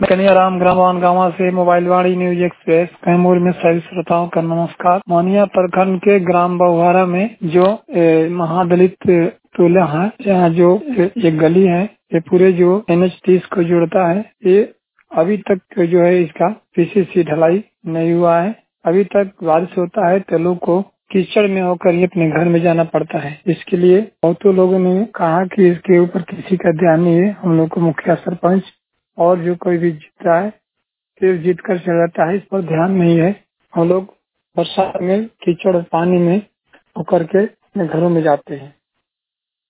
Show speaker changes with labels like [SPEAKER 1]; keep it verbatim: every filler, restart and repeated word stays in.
[SPEAKER 1] मैं कन्हैयाराम ग्रामवान गांवा से mobile Vaani news express Kaimur में सभी श्रोताओं का नमस्कार। मोहनिया प्रखंड के ग्राम बहुहारा में जो ए, महादलित टोला है, यहाँ जो एक गली है, ये पूरे जो एन एच तीस को जोड़ता है, ये अभी तक जो है इसका पीसीसी ढलाई नहीं हुआ है। अभी तक बारिश होता है तो लोग को कीचड़ में होकर ही अपने घर में जाना पड़ता है। इसके लिए बहुतों लोगों ने कहा कि इसके ऊपर किसी का ध्यान नहीं है। हम लोग को मुखिया सरपंच और जो कोई भी जीतता है फिर जीत कर चला जाता है, इस पर ध्यान नहीं है। हम लोग बरसात में कीचड़ पानी में होकर के अपने घरों में जाते हैं।